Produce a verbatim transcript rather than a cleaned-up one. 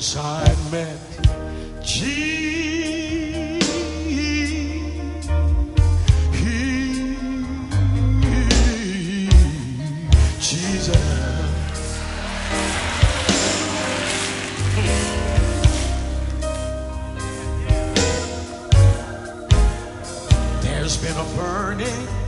Since I met Je- Jesus, there's been a burning